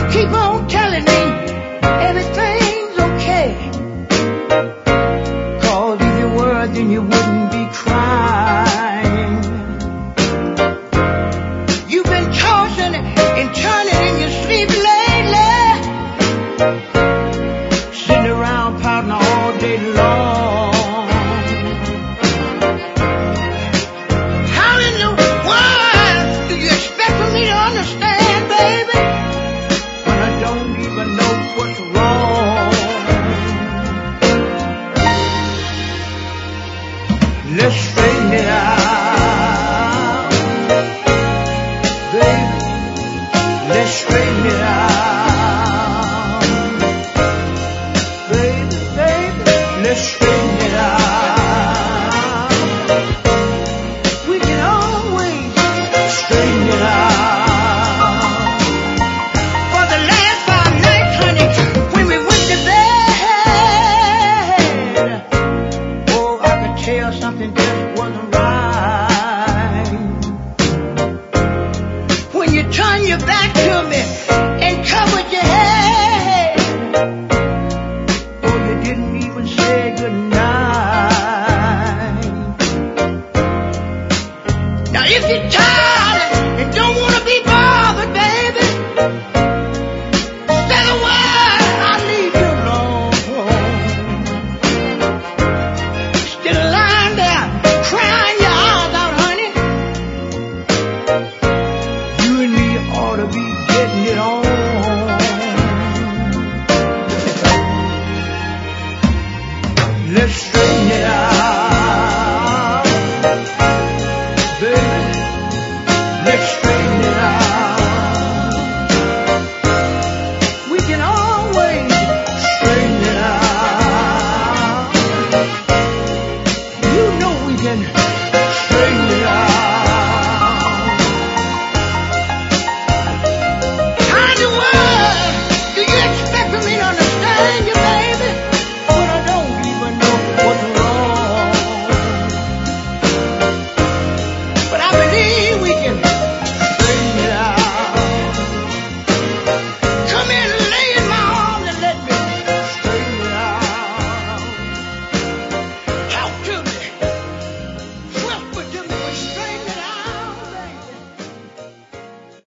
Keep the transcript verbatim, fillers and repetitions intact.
keep on telling me everything's okay. Cause if you were, then you wouldn't be crying. You've been tossing and turning in your sleep lately, sitting around pouting all day long. How in the world do you expect for me to understand, baby, when I don't even know what's wrong? Let's face